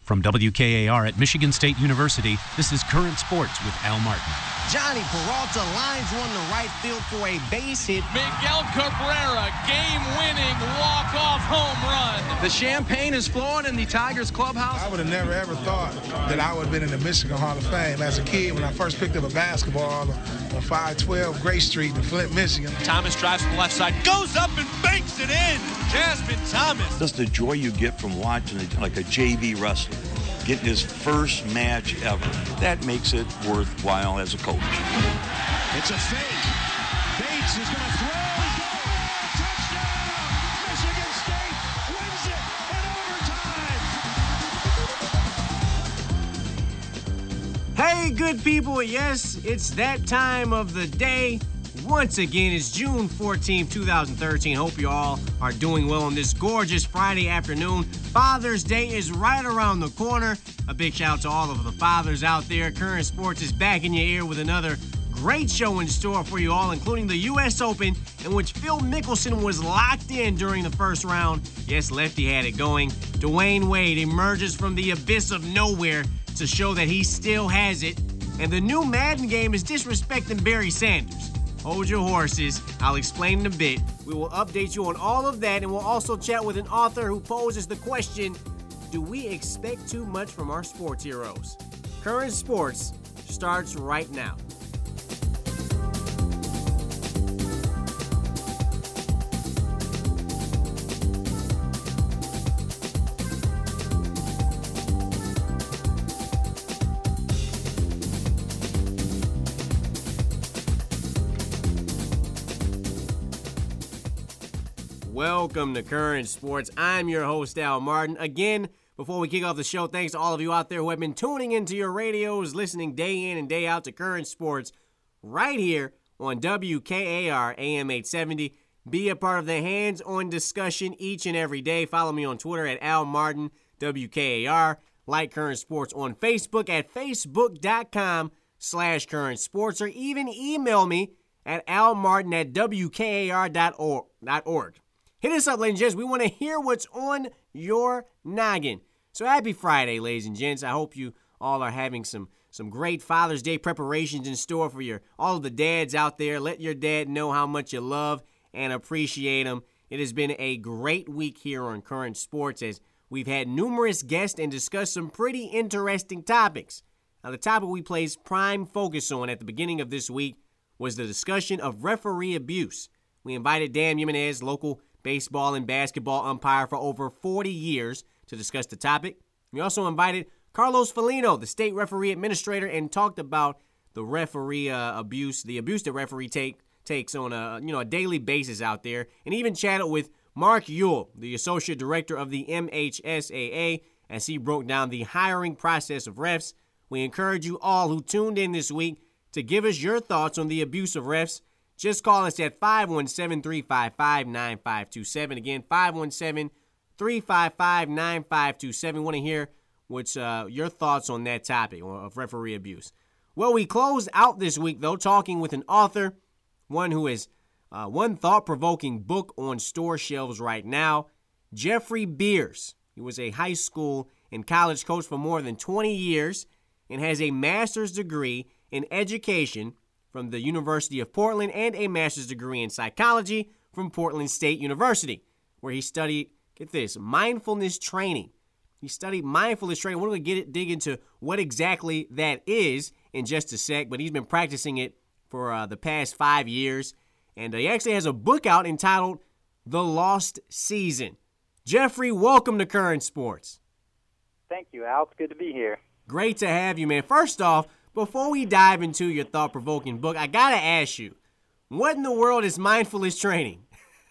From WKAR at Michigan State University, this is Current Sports with Al Martin. Johnny Peralta lines one to right field for a base hit. Miguel Cabrera, game-winning walk-off home run. The champagne is flowing in the Tigers clubhouse. I would have never, ever thought that I would have been in the Michigan Hall of Fame. As a kid, when I first picked up a basketball on 512 Gray Street in Flint, Michigan. Thomas drives from the left side, goes up and banks it in. Jasmine Thomas. Just the joy you get from watching like a JV wrestler getting his first match ever. That makes it worthwhile as a coach. It's a fake. Bates is going to throw. Touchdown! Michigan State wins it in overtime. Hey, good people. Yes, it's that time of the day. Once again, it's June 14th, 2013. Hope you all are doing well on this gorgeous Friday afternoon. Father's Day is right around the corner. A big shout out to all of the fathers out there. Current Sports is back in your ear with another great show in store for you all, including the U.S. Open, in which Phil Mickelson was locked in during the first round. Yes, Lefty had it going. Dwayne Wade emerges from the abyss of nowhere to show that he still has it. And the new Madden game is disrespecting Barry Sanders. Hold your horses. I'll explain in a bit. We will update you on all of that, and we'll also chat with an author who poses the question, do we expect too much from our sports heroes? Current Sports starts right now. Welcome to Current Sports. I'm your host, Al Martin. Again, before we kick off the show, thanks to all of you out there who have been tuning into your radios, listening day in and day out to Current Sports right here on WKAR AM 870. Be a part of the hands-on discussion each and every day. Follow me on Twitter at Al Martin WKAR. Like Current Sports on Facebook at facebook.com/Current Sports, or even email me at almartin@wkar.org. Hit us up, ladies and gents. We want to hear what's on your noggin. So happy Friday, ladies and gents. I hope you all are having some great Father's Day preparations in store for all of the dads out there. Let your dad know how much you love and appreciate him. It has been a great week here on Current Sports as we've had numerous guests and discussed some pretty interesting topics. Now, the topic we placed prime focus on at the beginning of this week was the discussion of referee abuse. We invited Dan Jimenez, local baseball and basketball umpire for over 40 years, to discuss the topic. We also invited Carlos Felino, the state referee administrator, and talked about the referee abuse, the abuse that referee takes on a daily basis out there, and even chatted with Mark Ewell, the associate director of the MHSAA, as he broke down the hiring process of refs. We encourage you all who tuned in this week to give us your thoughts on the abuse of refs. Just call us at 517-355-9527. Again, 517-355-9527. Want to hear what's your thoughts on that topic of referee abuse. Well, we closed out this week, though, talking with an author, one who has one thought-provoking book on store shelves right now, Jeffrey Beers. He was a high school and college coach for more than 20 years and has a master's degree in education from the University of Portland and a master's degree in psychology from Portland State University, where he studied, get this, mindfulness training. He studied mindfulness training. We're going to dig into what exactly that is in just a sec, but he's been practicing it for the past 5 years, and he actually has a book out entitled The Lost Season. Jeffrey, welcome to Current Sports. Thank you, Al. It's good to be here. Great to have you, man. First off, before we dive into your thought-provoking book, I got to ask you, what in the world is mindfulness training?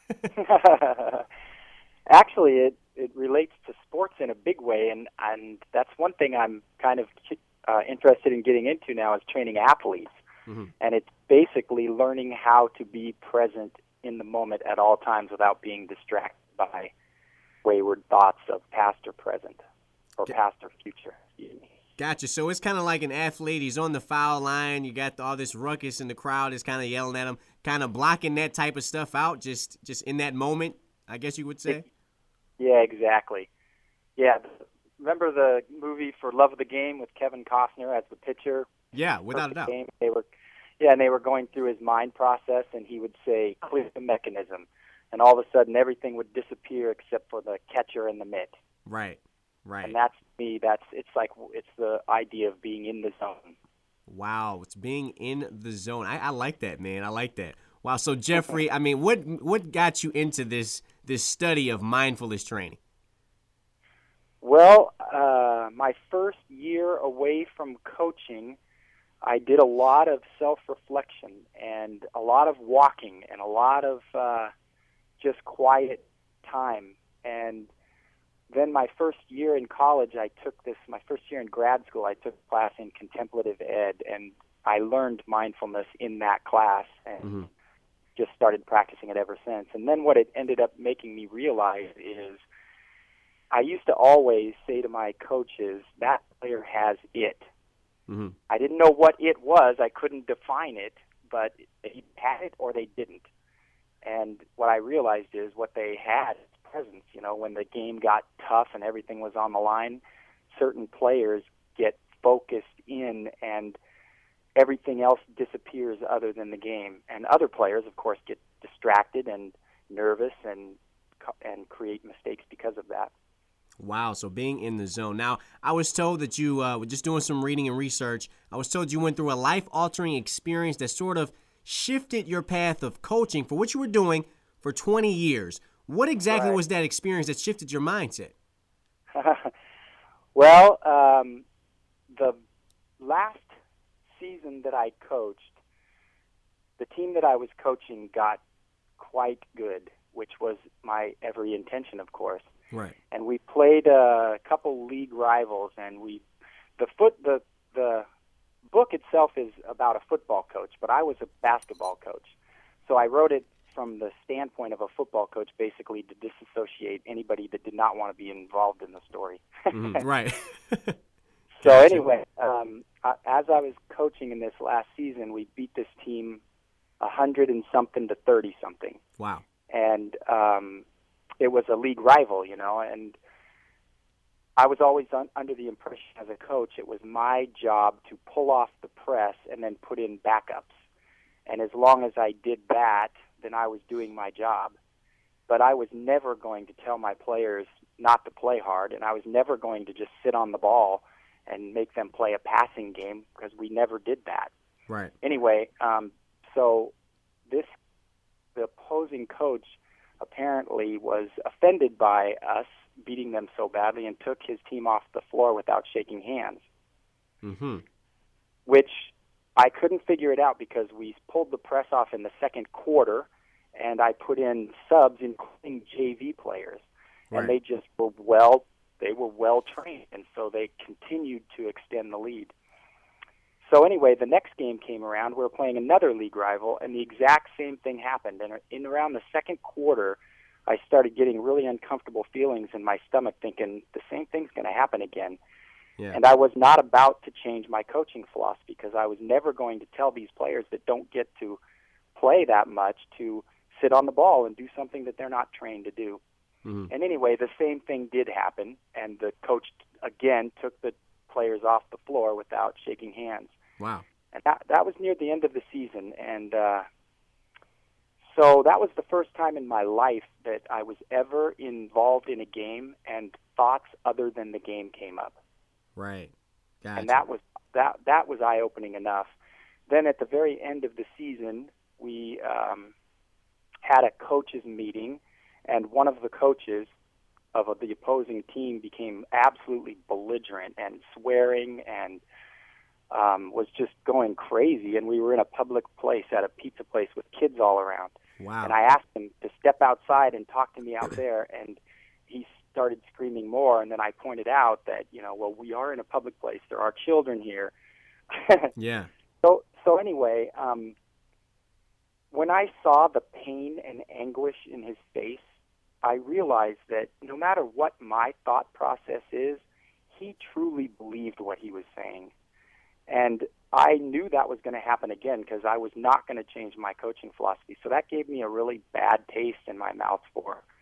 Actually, it relates to sports in a big way, and that's one thing I'm kind of interested in getting into now is training athletes. Mm-hmm. And it's basically learning how to be present in the moment at all times without being distracted by wayward thoughts of past or present, or past or future. Excuse me. Gotcha. So it's kind of like an athlete. He's on the foul line. You got all this ruckus, and the crowd is kind of yelling at him, kind of blocking that type of stuff out just in that moment, I guess you would say. Yeah, exactly. Yeah, remember the movie For Love of the Game with Kevin Costner as the pitcher? Yeah, without a doubt. Game? They were going through his mind process, and he would say, "Clear the mechanism," and all of a sudden everything would disappear except for the catcher and the mitt. Right. And that's me. It's the idea of being in the zone. Wow, it's being in the zone. I like that, man. I like that. Wow. So Jeffrey, I mean, what got you into this study of mindfulness training? Well, my first year away from coaching, I did a lot of self-reflection and a lot of walking and a lot of just quiet time. And then my first year in college, my first year in grad school, I took a class in contemplative ed, and I learned mindfulness in that class and just started practicing it ever since. And then what it ended up making me realize is I used to always say to my coaches, that player has it. Mm-hmm. I didn't know what it was. I couldn't define it, but they had it or they didn't. And what I realized is what they had is presence. You know, when the game got tough and everything was on the line, certain players get focused in and everything else disappears other than the game. And other players, of course, get distracted and nervous and create mistakes because of that. Wow, so being in the zone. Now, I was told that you were just doing some reading and research. I was told you went through a life-altering experience that sort of shifted your path of coaching for what you were doing for 20 years. What exactly was that experience that shifted your mindset? Well, the last season that I coached, the team that I was coaching got quite good, which was my every intention, of course. Right. And we played a couple league rivals, and the book itself is about a football coach, but I was a basketball coach. So I wrote it from the standpoint of a football coach, basically to disassociate anybody that did not want to be involved in the story. Right. So anyway, as I was coaching in this last season, we beat this team 100-something to 30-something. Wow. And it was a league rival, you know, and I was always under the impression as a coach it was my job to pull off the press and then put in backups. And as long as I did that, then I was doing my job. But I was never going to tell my players not to play hard, and I was never going to just sit on the ball and make them play a passing game, because we never did that. Right. Anyway, so the opposing coach apparently was offended by us beating them so badly and took his team off the floor without shaking hands. Mm-hmm. Which I couldn't figure it out, because we pulled the press off in the second quarter, and I put in subs, including JV players. Right. And they just were well trained, and so they continued to extend the lead. So anyway, the next game came around. We were playing another league rival, and the exact same thing happened. And in around the second quarter, I started getting really uncomfortable feelings in my stomach, thinking the same thing's going to happen again. Yeah. And I was not about to change my coaching philosophy, because I was never going to tell these players that don't get to play that much to sit on the ball and do something that they're not trained to do. Mm-hmm. And anyway, the same thing did happen, and the coach again took the players off the floor without shaking hands. Wow. And that was near the end of the season, and so that was the first time in my life that I was ever involved in a game and thoughts other than the game came up. Right. Gotcha. And that was eye-opening enough. Then at the very end of the season, we had a coaches meeting, and one of the coaches of the opposing team became absolutely belligerent and swearing and was just going crazy. And we were in a public place at a pizza place with kids all around. Wow. And I asked him to step outside and talk to me out there, and he started screaming more. And then I pointed out that, well, we are in a public place. There are children here. Yeah. So anyway, when I saw the pain and anguish in his face, I realized that no matter what my thought process is, he truly believed what he was saying. And I knew that was going to happen again, because I was not going to change my coaching philosophy. So that gave me a really bad taste in my mouth for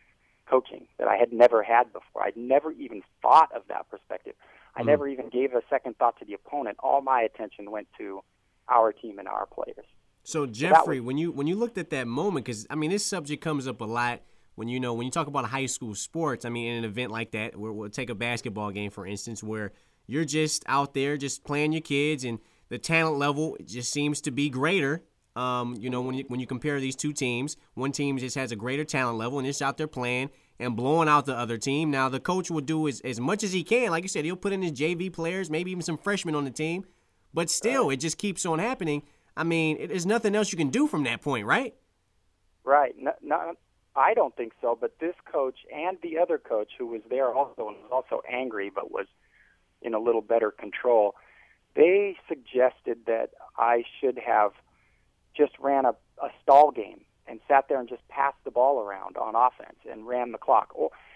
coaching that I had never had before. I'd never even thought of that perspective. I never even gave a second thought to the opponent. All my attention went to our team and our players. So Jeffrey, when you looked at that moment, because I mean this subject comes up a lot when you talk about high school sports. I mean, in an event like that, where we'll take a basketball game for instance, where you're just out there just playing your kids, and the talent level just seems to be greater. When you compare these two teams, one team just has a greater talent level and it's out there playing and blowing out the other team. Now the coach will do as much as he can. Like you said, he'll put in his JV players, maybe even some freshmen on the team, but still, it just keeps on happening. I mean, there's nothing else you can do from that point, right? Right. No, I don't think so. But this coach and the other coach who was there also and was also angry, but was in a little better control, they suggested that I should have just ran a stall game and sat there and just passed the ball around on offense and ran the clock.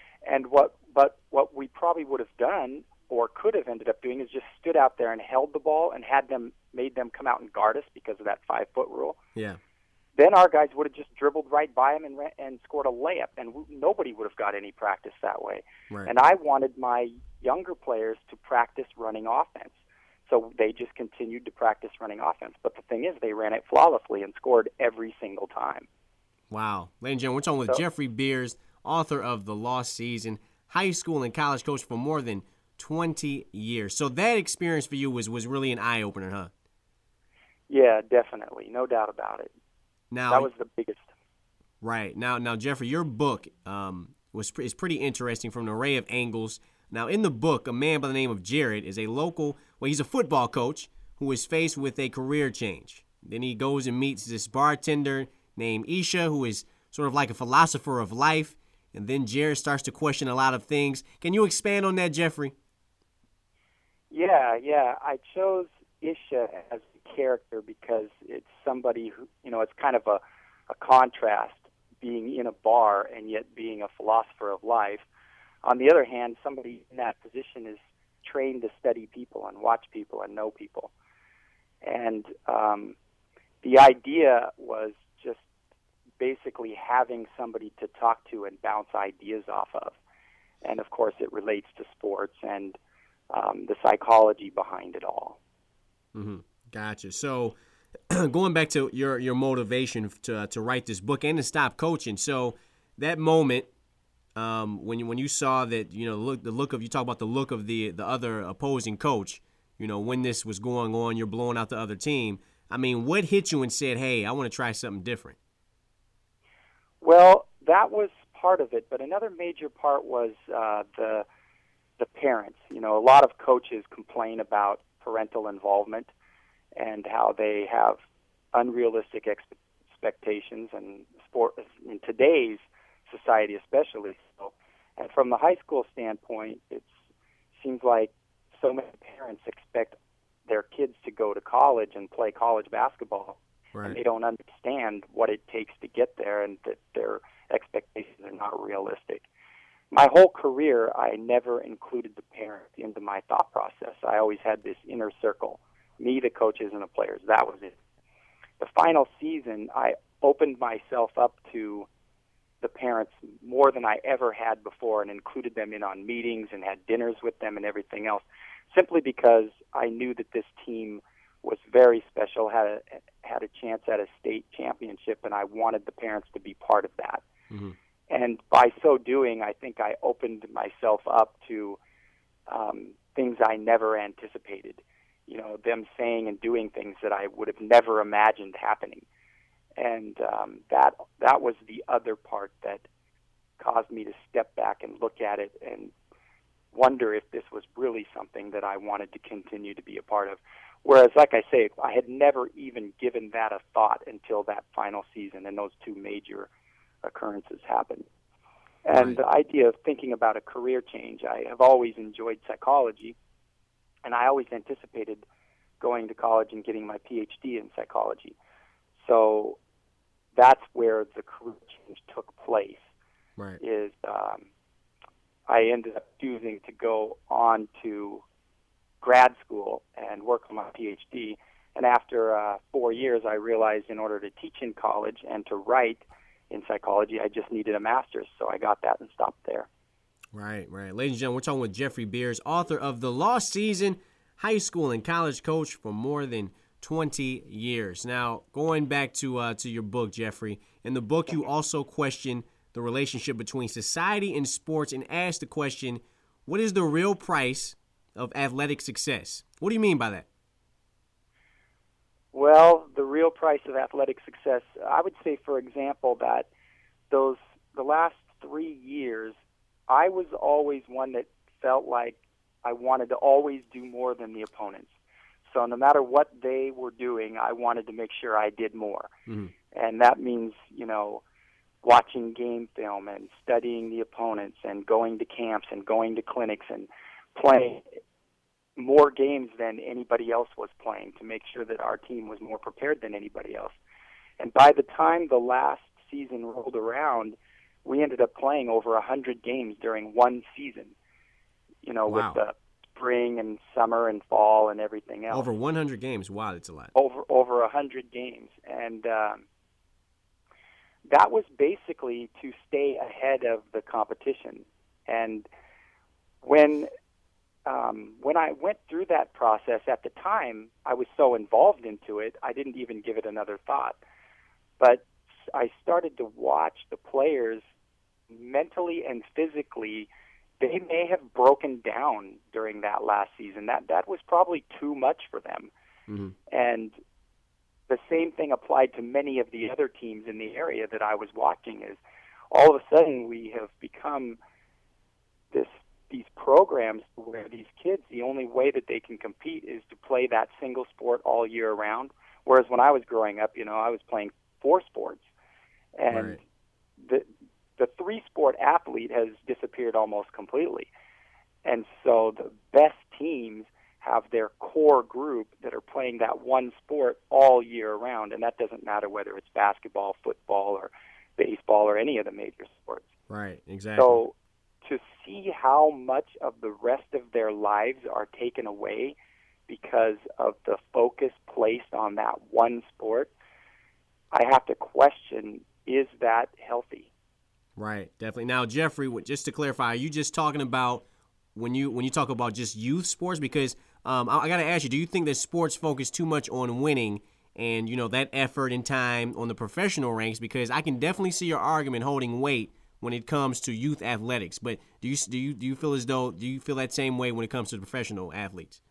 But what we probably would have done or could have ended up doing is just stood out there and held the ball and made them come out and guard us because of that 5-foot rule. Yeah. Then our guys would have just dribbled right by him and scored a layup, and nobody would have got any practice that way. Right. And I wanted my younger players to practice running offense. So they just continued to practice running offense. But the thing is, they ran it flawlessly and scored every single time. Wow. Ladies and gentlemen, we're talking with Jeffrey Beers, author of The Lost Season, high school and college coach for more than 20 years. So that experience for you was really an eye-opener, huh? Yeah, definitely. No doubt about it. Now, that was the biggest. Right. Now, Jeffrey, your book is pretty interesting from an array of angles. Now, in the book, a man by the name of Jared is he's a football coach who is faced with a career change. Then he goes and meets this bartender named Isha, who is sort of like a philosopher of life. And then Jared starts to question a lot of things. Can you expand on that, Jeffrey? Yeah. I chose Isha as a character because it's somebody who, it's kind of a contrast, being in a bar and yet being a philosopher of life. On the other hand, somebody in that position is trained to study people and watch people and know people. And the idea was just basically having somebody to talk to and bounce ideas off of. And, of course, it relates to sports and the psychology behind it all. Mm-hmm. Gotcha. So going back to your motivation to write this book and to stop coaching, so that moment when you saw that, you talk about the look of the other opposing coach, when this was going on, you're blowing out the other team. I mean, what hit you and said, hey, I want to try something different? Well, that was part of it, but another major part was the parents. A lot of coaches complain about parental involvement and how they have unrealistic expectations and sport in today's society especially. So, and from the high school standpoint, it seems like so many parents expect their kids to go to college and play college basketball, right, and they don't understand what it takes to get there and that their expectations are not realistic. My whole career, I never included the parents into my thought process. I always had this inner circle, me, the coaches, and the players. That was it. The final season, I opened myself up to the parents more than I ever had before and included them in on meetings and had dinners with them and everything else, simply because I knew that this team was very special, had a chance at a state championship, and I wanted the parents to be part of that. Mm-hmm. And by so doing, I think I opened myself up to things I never anticipated, them saying and doing things that I would have never imagined happening. And that was the other part that caused me to step back and look at it and wonder if this was really something that I wanted to continue to be a part of. Whereas, like I say, I had never even given that a thought until that final season and those two major occurrences happened. And the idea of thinking about a career change, I have always enjoyed psychology, and I always anticipated going to college and getting my PhD in psychology. So that's where the career change took place. Right. I ended up choosing to go on to grad school and work on my PhD. And after 4 years, I realized in order to teach in college and to write, in psychology. I just needed a master's, so I got that and stopped there. Right. Ladies and gentlemen, we're talking with Jeffrey Beers, author of The Lost Season, high school and college coach for more than 20 years. Now, going back to your book, Jeffrey, in the book you also question the relationship between society and sports and ask the question, what is the real price of athletic success? What do you mean by that? Well, the real price of athletic success, I would say, for example, that the last 3 years, I was always one that felt like I wanted to always do more than the opponents. So no matter what they were doing, I wanted to make sure I did more. Mm-hmm. And that means, watching game film and studying the opponents and going to camps and going to clinics and playing more games than anybody else was playing to make sure that our team was more prepared than anybody else. And by the time the last season rolled around, we ended up playing over 100 games during one season, wow. With the spring and summer and fall and everything else. Over 100 games. Wow, that's a lot. Over 100 games. And that was basically to stay ahead of the competition. And when I went through that process at the time, I was so involved into it, I didn't even give it another thought. But I started to watch the players mentally and physically. They may have broken down during that last season. That was probably too much for them. Mm-hmm. And the same thing applied to many of the other teams in the area that I was watching. Is all of a sudden we have become these programs where these kids, the only way that they can compete is to play that single sport all year round. Whereas when I was growing up, I was playing 4 sports. And right. The 3-sport athlete has disappeared almost completely. And so the best teams have their core group that are playing that one sport all year round. And that doesn't matter whether it's basketball, football, or baseball, or any of the major sports. Right, exactly. So to see how much of the rest of their lives are taken away because of the focus placed on that one sport, I have to question, is that healthy? Right, definitely. Now, Jeffrey, just to clarify, are you just talking about when you talk about just youth sports? Because I got to ask you, do you think that sports focus too much on winning and, that effort and time on the professional ranks? Because I can definitely see your argument holding weight when it comes to youth athletics. But do you feel that same way when it comes to the professional athletes?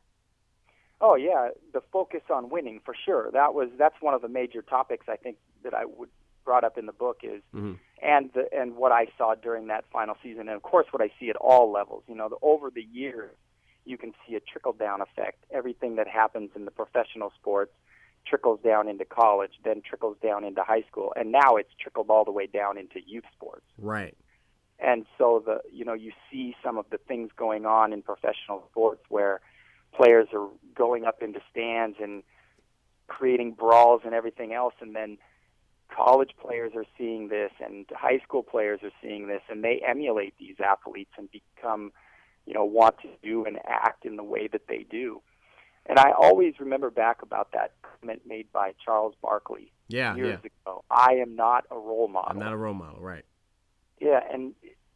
Oh yeah, the focus on winning for sure. That's one of the major topics I think that I would brought up in the book is, mm-hmm. and what I saw during that final season, and of course what I see at all levels. Over the years, you can see a trickle down effect. Everything that happens in the professional sports trickles down into college, then trickles down into high school, and now it's trickled all the way down into youth sports. Right. And so you see some of the things going on in professional sports where players are going up into stands and creating brawls and everything else, and then college players are seeing this and high school players are seeing this, and they emulate these athletes and become, want to do and act in the way that they do. And I always remember back about that comment made by Charles Barkley years ago. I am not a role model. I'm not a role model, right. Yeah, and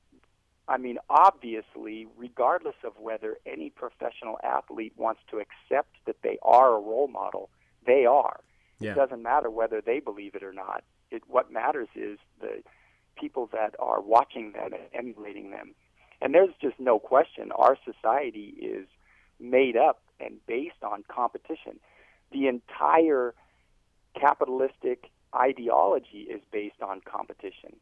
I mean, obviously, regardless of whether any professional athlete wants to accept that they are a role model, they are. Yeah. It doesn't matter whether they believe it or not. What matters is the people that are watching them and emulating them. And there's just no question our society is made up and based on competition. The entire capitalistic ideology is based on competition.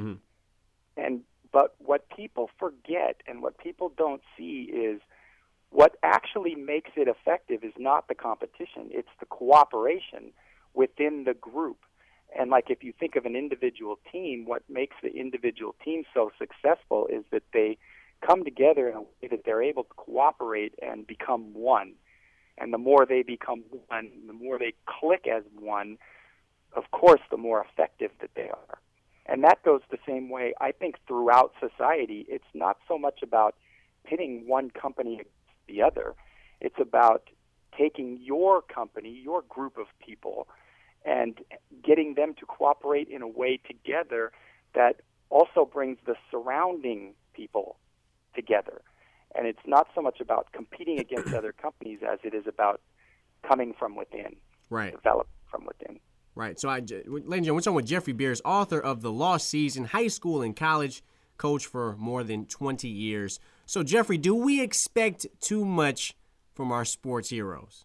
Mm-hmm. But what people forget and what people don't see is what actually makes it effective is not the competition. It's the cooperation within the group. And like if you think of an individual team, what makes the individual team so successful is that they come together in a way that they're able to cooperate and become one. And the more they become one, the more they click as one, of course, the more effective that they are. And that goes the same way, I think, throughout society. It's not so much about pitting one company against the other. It's about taking your company, your group of people, and getting them to cooperate in a way together that also brings the surrounding people together. And it's not so much about competing against other companies as it is about coming from within, right? Develop from within. Right. So, ladies and gentlemen, we're talking with Jeffrey Beers, author of The Lost Season, high school and college coach for more than 20 years. So, Jeffrey, do we expect too much from our sports heroes?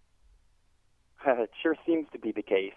It sure seems to be the case.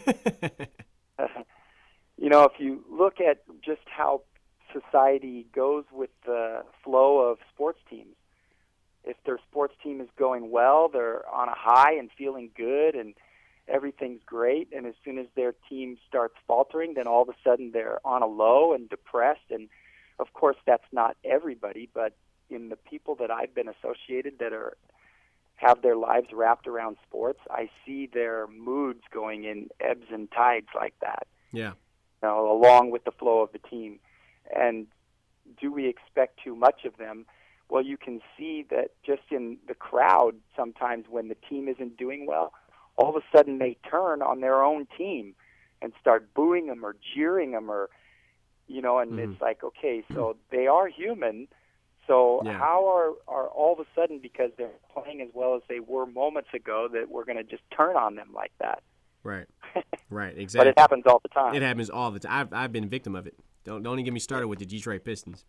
If you look at just how society goes with the flow of sports teams, if their sports team is going well, they're on a high and feeling good and everything's great. And as soon as their team starts faltering, then all of a sudden they're on a low and depressed. And, of course, that's not everybody, but in the people that I've been associated that have their lives wrapped around sports, I see their moods going in ebbs and tides like that. Yeah. Along with the flow of the team. And do we expect too much of them? Well, you can see that just in the crowd sometimes when the team isn't doing well, all of a sudden they turn on their own team and start booing them or jeering them and it's like, okay, so they are human. So how are all of a sudden, because they're playing as well as they were moments ago, that we're going to just turn on them like that? Right. Right, exactly. But it happens all the time. It happens all the time. I've been a victim of it. Don't even get me started with the Detroit Pistons.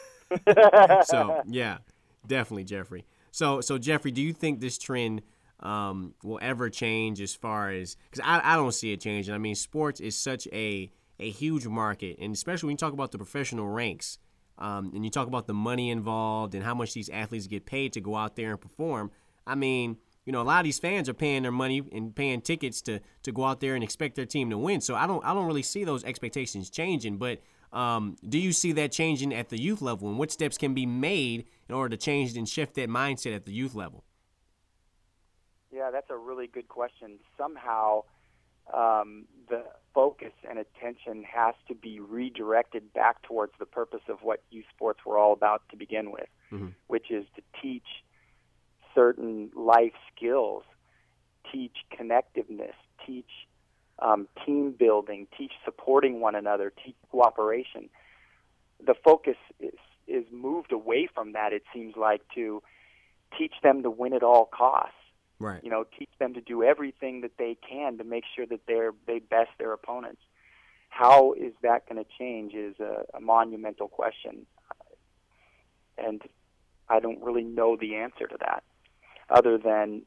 So, yeah, definitely, Jeffrey. So Jeffrey, do you think this trend will ever change as far as – because I don't see it changing. I mean, sports is such a huge market, and especially when you talk about the professional ranks and you talk about the money involved and how much these athletes get paid to go out there and perform. I mean – a lot of these fans are paying their money and paying tickets to go out there and expect their team to win. So I don't really see those expectations changing. But do you see that changing at the youth level? And what steps can be made in order to change and shift that mindset at the youth level? Yeah, that's a really good question. Somehow the focus and attention has to be redirected back towards the purpose of what youth sports were all about to begin with, which is to teach certain life skills, teach connectiveness, teach team building, teach supporting one another, teach cooperation. The focus is moved away from that, it seems like, to teach them to win at all costs. Right. Teach them to do everything that they can to make sure that they best their opponents. How is that going to change is a monumental question. And I don't really know the answer to that, other than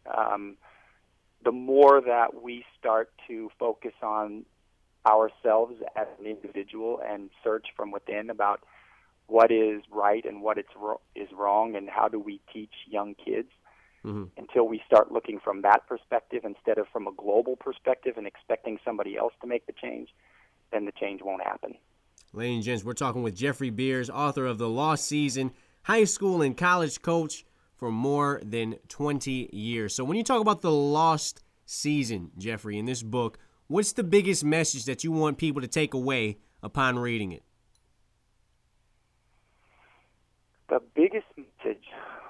the more that we start to focus on ourselves as an individual and search from within about what is right and what is wrong and how do we teach young kids, until we start looking from that perspective instead of from a global perspective and expecting somebody else to make the change, then the change won't happen. Ladies and gents, we're talking with Jeffrey Beers, author of The Lost Season, high school and college coach for more than 20 years. So when you talk about The Lost Season, Jeffrey, in this book, what's the biggest message that you want people to take away upon reading it? The biggest message?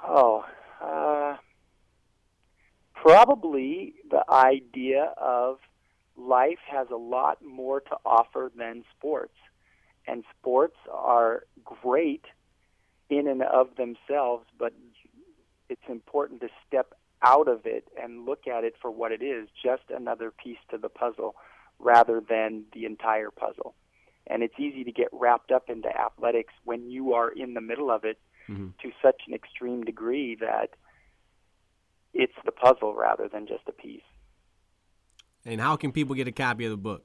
Probably the idea of life has a lot more to offer than sports. And sports are great in and of themselves, but it's important to step out of it and look at it for what it is, just another piece to the puzzle rather than the entire puzzle. And it's easy to get wrapped up into athletics when you are in the middle of it to such an extreme degree that it's the puzzle rather than just a piece. And how can people get a copy of the book?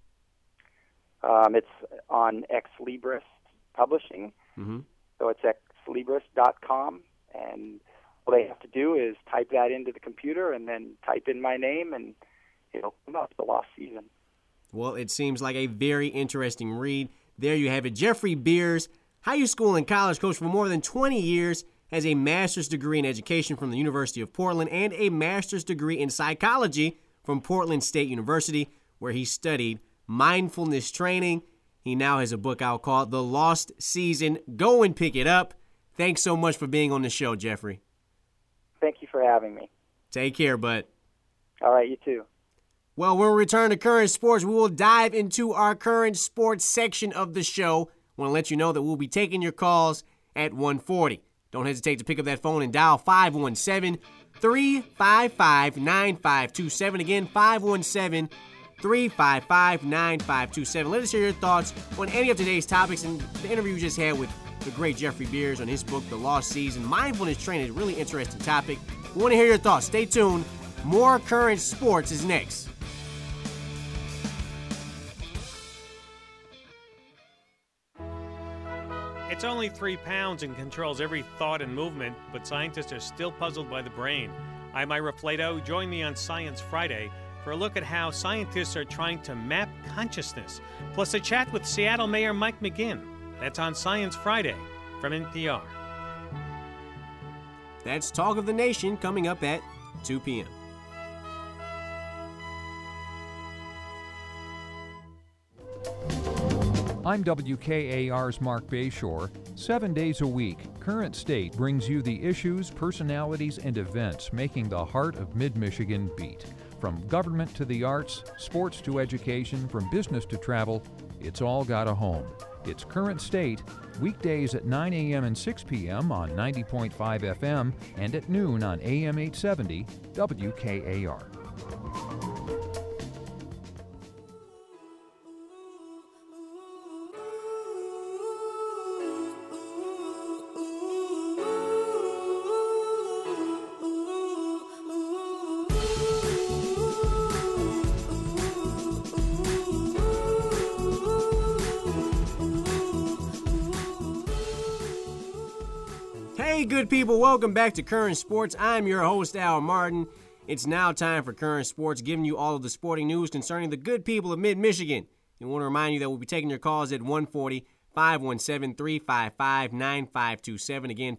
It's on Ex Libris Publishing. So it's exlibris.com, and all they have to do is type that into the computer and then type in my name, and it'll come up, The Lost Season. Well, it seems like a very interesting read. There you have it. Jeffrey Beers, high school and college coach for more than 20 years, has a master's degree in education from the University of Portland and a master's degree in psychology from Portland State University, where he studied mindfulness training. He now has a book out called The Lost Season. Go and pick it up. Thanks so much for being on the show, Jeffrey. Thank you for having me. Take care, bud. All right, you too. Well, when we return to Current Sports, we will dive into our Current Sports section of the show. I want to let you know that we'll be taking your calls at 1:40. Don't hesitate to pick up that phone and dial 517-355-9527. Again, 517-355-9527. Let us hear your thoughts on any of today's topics and the interview we just had with the great Jeffrey Beers on his book, The Lost Season. Mindfulness training is a really interesting topic. We want to hear your thoughts. Stay tuned. More Current Sports is next. It's only 3 pounds and controls every thought and movement, but scientists are still puzzled by the brain. I'm Ira Flato. Join me on Science Friday for a look at how scientists are trying to map consciousness, plus a chat with Seattle Mayor Mike McGinn. That's on Science Friday from NPR. That's Talk of the Nation coming up at 2 p.m. I'm WKAR's Mark Bayshore. 7 days a week, Current State brings you the issues, personalities, and events making the heart of Mid-Michigan beat. From government to the arts, sports to education, from business to travel, it's all got a home. It's Current State, weekdays at 9 a.m. and 6 p.m. on 90.5 FM and at noon on AM 870 WKAR. Hey, good people, welcome back to Current Sports. I'm your host, Al Martin. It's now time for Current Sports, giving you all of the sporting news concerning the good people of Mid-Michigan. We want to remind you that we'll be taking your calls at 140-517-355-9527. Again,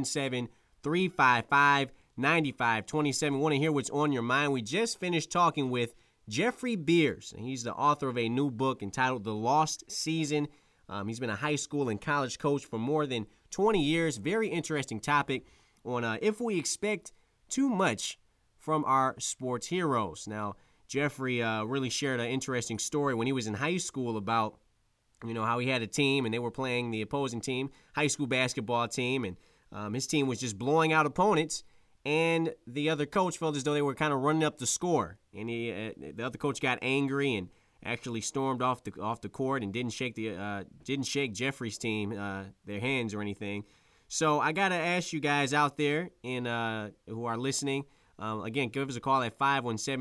517-355-9527. We want to hear what's on your mind. We just finished talking with Jeffrey Beers, and he's the author of a new book entitled The Lost Season. He's been a high school and college coach for more than 20 years. Very interesting topic on if we expect too much from our sports heroes. Now, Jeffrey really shared an interesting story when he was in high school about, how he had a team and they were playing the opposing team, high school basketball team, and his team was just blowing out opponents, and the other coach felt as though they were kind of running up the score, and the other coach got angry and actually stormed off the court and didn't shake Jeffrey's team their hands or anything. So I gotta ask you guys out there who are listening, again, give us a call at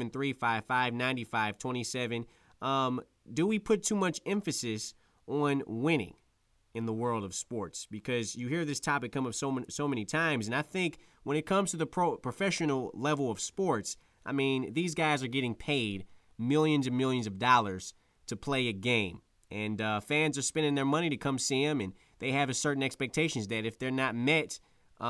517-355-9527. Do we put too much emphasis on winning in the world of sports? Because you hear this topic come up so many times, and I think when it comes to the professional level of sports, I mean, these guys are getting paid millions and millions of dollars to play a game. And fans are spending their money to come see them, and they have a certain expectations that if they're not met,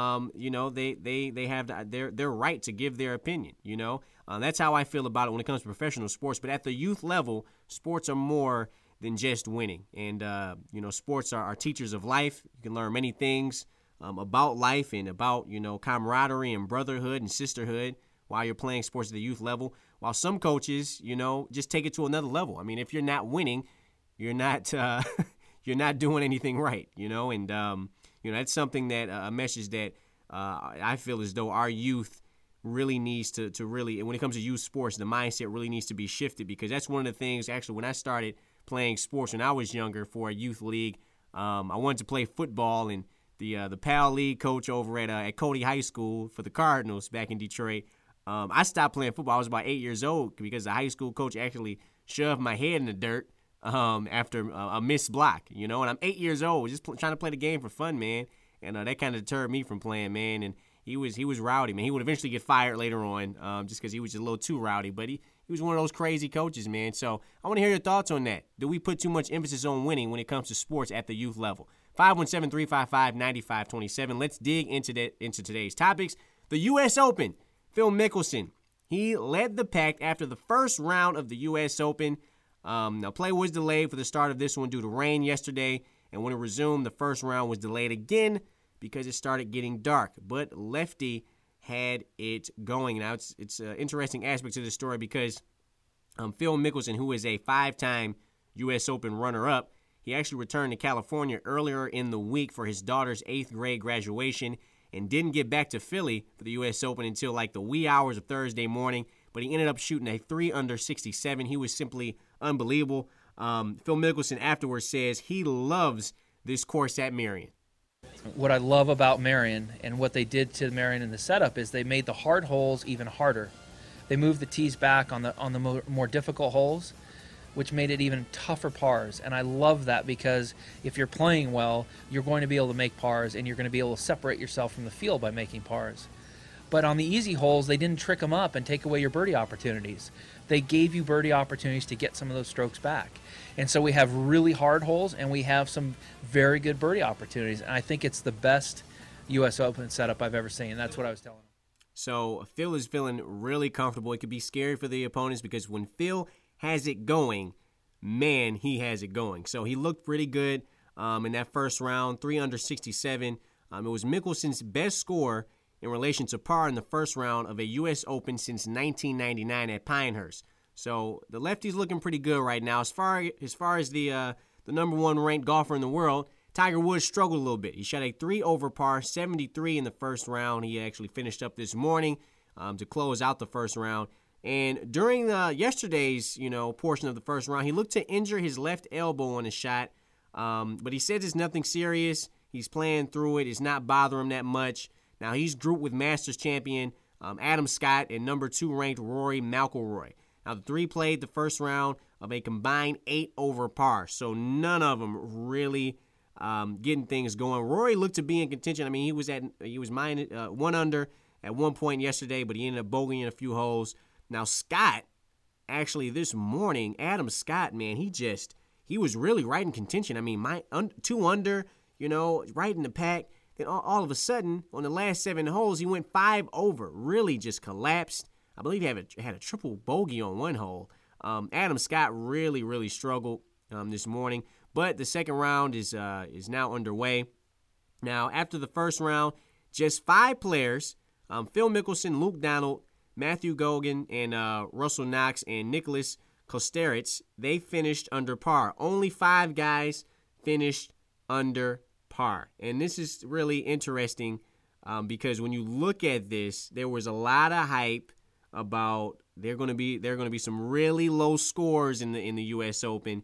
they have their right to give their opinion, That's how I feel about it when it comes to professional sports. But at the youth level, sports are more than just winning. And, sports are teachers of life. You can learn many things about life and about, camaraderie and brotherhood and sisterhood while you're playing sports at the youth level. While some coaches, just take it to another level. I mean, if you're not winning, you're not doing anything right, And that's something that a message that I feel as though our youth really needs to really, when it comes to youth sports, the mindset really needs to be shifted, because that's one of the things. Actually, when I started playing sports when I was younger for a youth league, I wanted to play football, and the PAL League coach over at Cody High School for the Cardinals back in Detroit. I stopped playing football. I was about 8 years old because the high school coach actually shoved my head in the dirt after a missed block, And I'm 8 years old, just trying to play the game for fun, man. And that kind of deterred me from playing, man. And he was rowdy, man. He would eventually get fired later on just because he was just a little too rowdy. But he was one of those crazy coaches, man. So I want to hear your thoughts on that. Do we put too much emphasis on winning when it comes to sports at the youth level? 517-355-9527. Let's dig into today's topics. The U.S. Open. Phil Mickelson, he led the pack after the first round of the U.S. Open. Now, play was delayed for the start of this one due to rain yesterday, and when it resumed, the first round was delayed again because it started getting dark. But Lefty had it going. Now, it's an interesting aspect to this story because Phil Mickelson, who is a 5-time U.S. Open runner-up, he actually returned to California earlier in the week for his daughter's 8th grade graduation and didn't get back to Philly for the U.S. Open until like the wee hours of Thursday morning, but he ended up shooting a 3 under 67. He was simply unbelievable. Phil Mickelson afterwards says he loves this course at Merion. What I love about Merion and what they did to Merion in the setup is they made the hard holes even harder. They moved the tees back on the more difficult holes, which made it even tougher pars. And I love that because if you're playing well, you're going to be able to make pars and you're going to be able to separate yourself from the field by making pars. But on the easy holes, they didn't trick them up and take away your birdie opportunities. They gave you birdie opportunities to get some of those strokes back. And so we have really hard holes and we have some very good birdie opportunities. And I think it's the best U.S. Open setup I've ever seen. That's what I was telling him. So Phil is feeling really comfortable. It could be scary for the opponents because when Phil has it going, man, he has it going. So he looked pretty good in that first round, 3 under 67. It was Mickelson's best score in relation to par in the first round of a U.S. Open since 1999 at Pinehurst. So the lefty's looking pretty good right now. As far as the number one ranked golfer in the world, Tiger Woods struggled a little bit. He shot a 3 over par, 73 in the first round. He actually finished up this morning to close out the first round. And during yesterday's, portion of the first round, he looked to injure his left elbow on his shot. But he says it's nothing serious. He's playing through it. It's not bothering him that much. Now, he's grouped with Masters champion Adam Scott and number 2 ranked Rory McIlroy. Now, the three played the first round of a combined 8 over par. So none of them really getting things going. Rory looked to be in contention. I mean, he was 1 under at one point yesterday, but he ended up bogeying a few holes. Now, Scott, actually this morning, Adam Scott, man, he was really right in contention. I mean, 2 under, right in the pack. Then all of a sudden, on the last 7 holes, he went 5 over. Really just collapsed. I believe he had a triple bogey on one hole. Adam Scott really, really struggled this morning. But the second round is now underway. Now, after the first round, just 5 players, Phil Mickelson, Luke Donald, Matthew Gogan, and Russell Knox, and Nicholas Kosterets, they finished under par. Only 5 guys finished under par. And this is really interesting because when you look at this, there was a lot of hype about there are going to be some really low scores in the U.S. Open.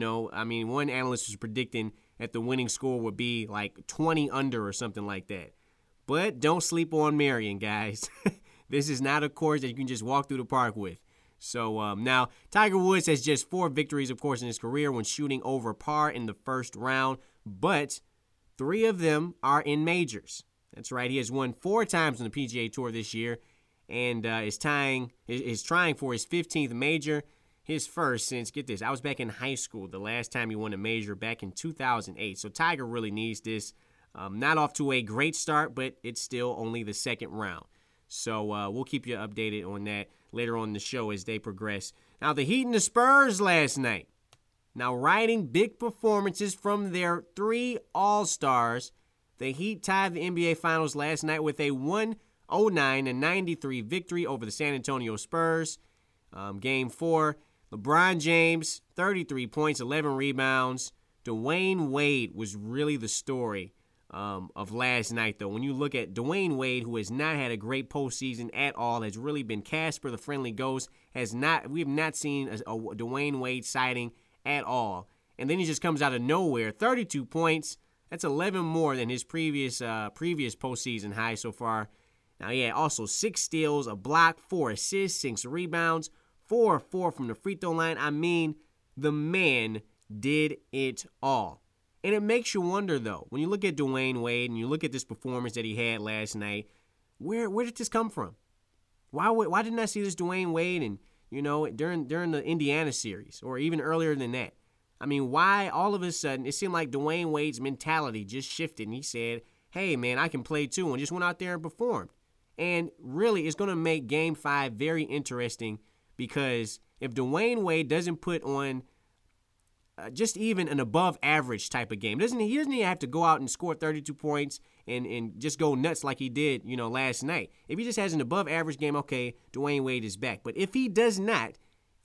One analyst was predicting that the winning score would be like 20 under or something like that. But don't sleep on Merion, guys. This is not a course that you can just walk through the park with. So now Tiger Woods has just 4 victories, of course, in his career when shooting over par in the first round, but 3 of them are in majors. That's right. He has won 4 times on the PGA Tour this year and is trying for his 15th major, his first since, get this, I was back in high school the last time he won a major back in 2008. So Tiger really needs this. Not off to a great start, but it's still only the second round. So we'll keep you updated on that later on in the show as they progress. Now, the Heat and the Spurs last night. Now, riding big performances from their 3 All-Stars, the Heat tied the NBA Finals last night with a 109-93 victory over the San Antonio Spurs. Game 4, LeBron James, 33 points, 11 rebounds. Dwayne Wade was really the story of last night, though. When you look at Dwayne Wade, who has not had a great postseason at all, has really been Casper the Friendly Ghost. We have not seen a Dwayne Wade sighting at all. And then he just comes out of nowhere, 32 points. That's 11 more than his previous postseason high so far. Now, he had also 6 steals, a block, 4 assists, 6 rebounds, 4 from the free throw line. I mean, the man did it all. And it makes you wonder, though, when you look at Dwayne Wade and you look at this performance that he had last night, where did this come from? Why didn't I see this Dwayne Wade and during the Indiana series or even earlier than that? I mean, why all of a sudden it seemed like Dwayne Wade's mentality just shifted and he said, hey, man, I can play too, and just went out there and performed. And really, it's going to make Game 5 very interesting because if Dwayne Wade doesn't put on just even an above-average type of game, he doesn't even have to go out and score 32 points and just go nuts like he did, last night. If he just has an above-average game, okay, Dwayne Wade is back. But if he does not,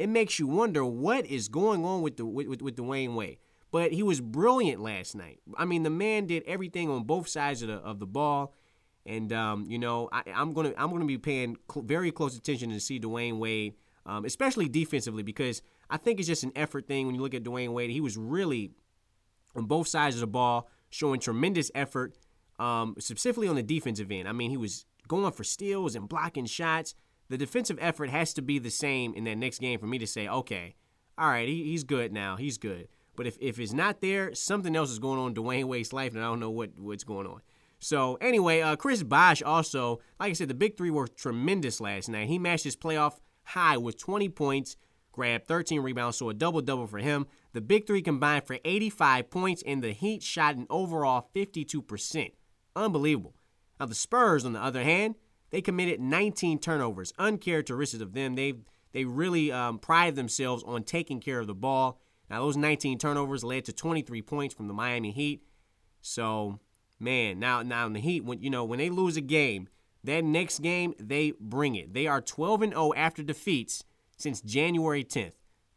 it makes you wonder what is going on with Dwayne Wade. But he was brilliant last night. I mean, the man did everything on both sides of the ball. And, I'm gonna be paying very close attention to see Dwayne Wade, especially defensively, because I think it's just an effort thing when you look at Dwayne Wade. He was really on both sides of the ball, showing tremendous effort, specifically on the defensive end. I mean, he was going for steals and blocking shots. The defensive effort has to be the same in that next game for me to say, okay, all right, he's good now. He's good. But if it's not there, something else is going on in Dwayne Wade's life, and I don't know what's going on. So anyway, Chris Bosh also, like I said, the big three were tremendous last night. He matched his playoff high with 20 points, grabbed 13 rebounds, so a double-double for him. The big three combined for 85 points, and the Heat shot an overall 52%. Unbelievable. Now the Spurs, on the other hand, they committed 19 turnovers, uncharacteristic of them. They really pride themselves on taking care of the ball. Now, those 19 turnovers led to 23 points from the Miami Heat. So, man, now in the Heat, when they lose a game, that next game, they bring it. They are 12-0 after defeats since January 10th.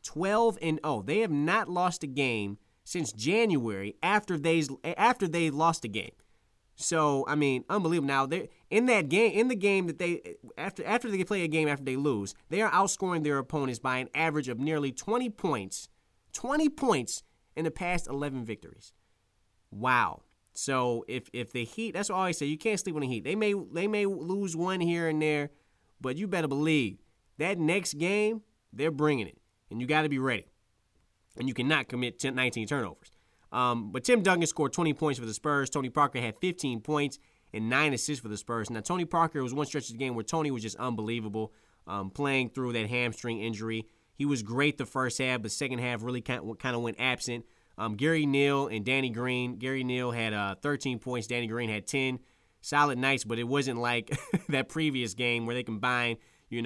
12-0. They have not lost a game since January after they lost a game. So, I mean, unbelievable. Now, in the game that they after they play a game after they lose, they are outscoring their opponents by an average of nearly 20 points. 20 points in the past 11 victories. Wow. So if the Heat, that's what I always say, you can't sleep on the Heat. They may lose one here and there, but you better believe that next game, they're bringing it. And you got to be ready. And you cannot commit 19 turnovers. But Tim Duncan scored 20 points for the Spurs. Tony Parker had 15 points and 9 assists for the Spurs. Now, Tony Parker was one stretch of the game where Tony was just unbelievable, playing through that hamstring injury. He was great the first half, but second half really kind of went absent. Gary Neal and Danny Green. Gary Neal had 13 points. Danny Green had 10. Solid nights, but it wasn't like that previous game where they combined,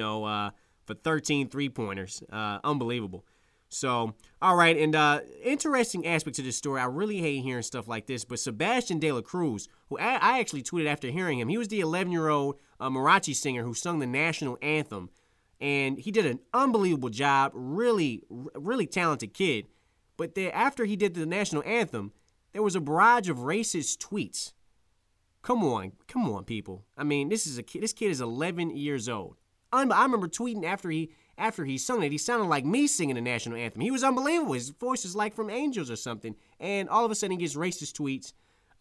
for 13 three-pointers. Unbelievable. So, all right, and interesting aspect to this story. I really hate hearing stuff like this, but Sebastian De La Cruz, who I actually tweeted after hearing him, he was the 11-year-old Marathi singer who sung the national anthem. And he did an unbelievable job, really, really talented kid. But after he did the national anthem, there was a barrage of racist tweets. Come on, people. I mean, this kid is 11 years old. I remember tweeting after he sung it, he sounded like me singing the national anthem. He was unbelievable. His voice is like from Angels or something. And all of a sudden he gets racist tweets.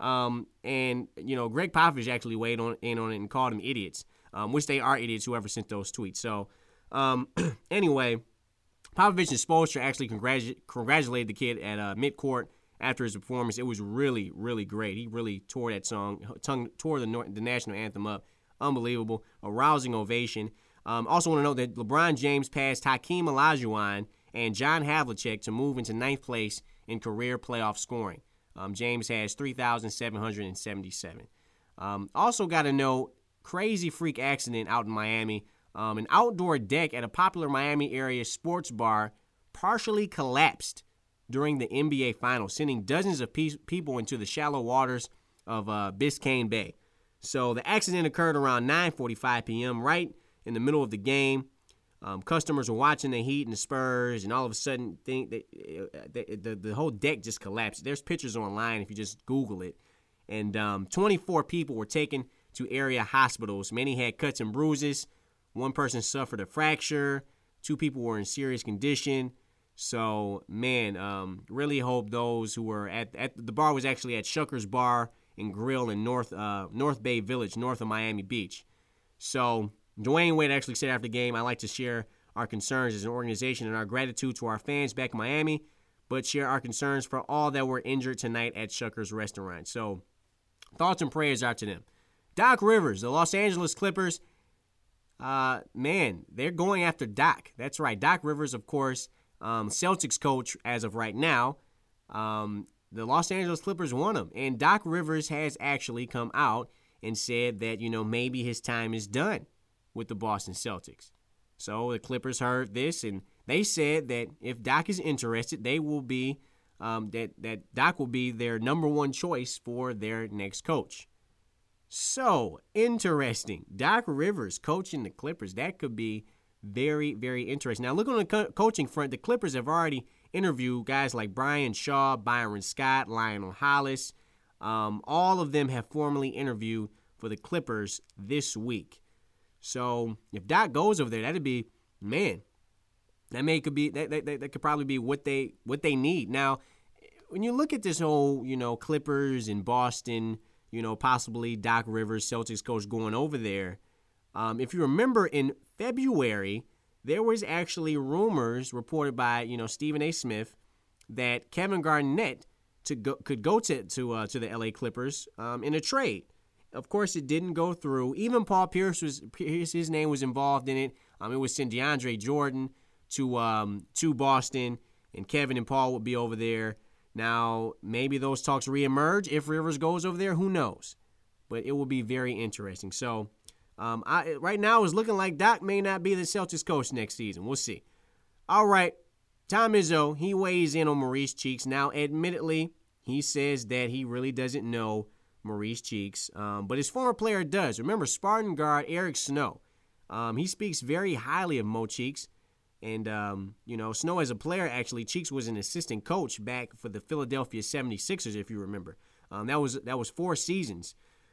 And Greg Popovich actually weighed in on it and called them idiots, which they are idiots, whoever sent those tweets. So, anyway, Popovich and Spoelstra actually congratulated the kid at midcourt after his performance. It was really, really great. He really tore that tore the national anthem up. Unbelievable. A rousing ovation. Also want to note that LeBron James passed Hakeem Olajuwon and John Havlicek to move into 9th place in career playoff scoring. James has 3,777. Also got to note, crazy freak accident out in Miami. An outdoor deck at a popular Miami area sports bar partially collapsed during the NBA Finals, sending dozens of people into the shallow waters of Biscayne Bay. So the accident occurred around 9:45 p.m., right in the middle of the game. Customers were watching the Heat and the Spurs, and all of a sudden, the whole deck just collapsed. There's pictures online if you just Google it. And 24 people were taken to area hospitals. Many had cuts and bruises. One person suffered a fracture. 2 people were in serious condition. So, man, really hope those who were at the bar was actually at Shuckers Bar and Grill in North Bay Village, north of Miami Beach. So, Dwayne Wade actually said after the game, "I'd like to share our concerns as an organization and our gratitude to our fans back in Miami, but share our concerns for all that were injured tonight at Shuckers Restaurant." So, thoughts and prayers out to them. Doc Rivers, the Los Angeles Clippers, man, they're going after Doc. That's right. Doc Rivers, of course, Celtics coach as of right now. The Los Angeles Clippers want him. And Doc Rivers has actually come out and said that, maybe his time is done with the Boston Celtics. So the Clippers heard this, and they said that if Doc is interested, they will be that Doc will be their number one choice for their next coach. So interesting. Doc Rivers coaching the Clippers. That could be very, very interesting. Now, look on the coaching front. The Clippers have already interviewed guys like Brian Shaw, Byron Scott, Lionel Hollis. All of them have formally interviewed for the Clippers this week. So if Doc goes over there, that'd be, man, that could probably be what they need. Now, when you look at this whole, Clippers in Boston, possibly Doc Rivers, Celtics coach, going over there, if you remember in February, there was actually rumors reported by, Stephen A. Smith that Kevin Garnett could go to the LA Clippers in a trade. Of course, it didn't go through. Even Paul Pierce, his name was involved in it. It would send DeAndre Jordan to Boston, and Kevin and Paul would be over there. Now, maybe those talks reemerge if Rivers goes over there. Who knows? But it will be very interesting. So, right now it's looking like Doc may not be the Celtics coach next season. We'll see. All right, Tom Izzo, he weighs in on Maurice Cheeks. Now, admittedly, he says that he really doesn't know Maurice Cheeks, but his former player does. Remember, Spartan guard Eric Snow. He speaks very highly of Mo Cheeks. And, Snow as a player, actually, Cheeks was an assistant coach back for the Philadelphia 76ers, if you remember. That was 4 seasons